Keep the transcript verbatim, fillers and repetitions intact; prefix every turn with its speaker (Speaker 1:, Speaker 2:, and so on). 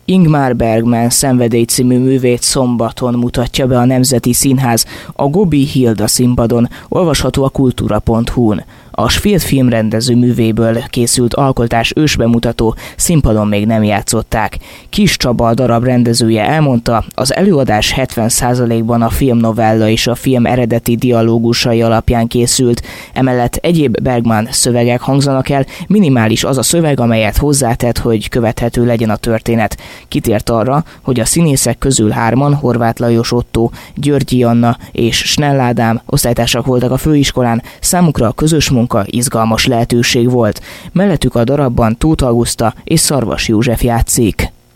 Speaker 1: Ingmar Bergman Szenvedély című művét szombaton mutatja be a Nemzeti Színház a Gobi Hilda színpadon, olvasható a kultúra pont hu-n. A Spielt filmrendező művéből készült alkotás ősbemutató színpadon még nem játszották. Kis Csaba, a darab rendezője elmondta, az előadás hetven százalékban a filmnovella és a film eredeti dialógusai alapján készült, emellett egyéb Bergman szövegek hangzanak el, minimális az a szöveg, amelyet hozzátett, hogy követhető legyen a történet. Kitért arra, hogy a színészek közül hárman, Horváth Lajos Ottó, Györgyi Anna és Snell Ádám osztálytársak voltak a főiskolán, számukra a közös munka izgalmas lehetőség volt. Mellettük a darabban Tóth Auguszta és Szarvas József játszik.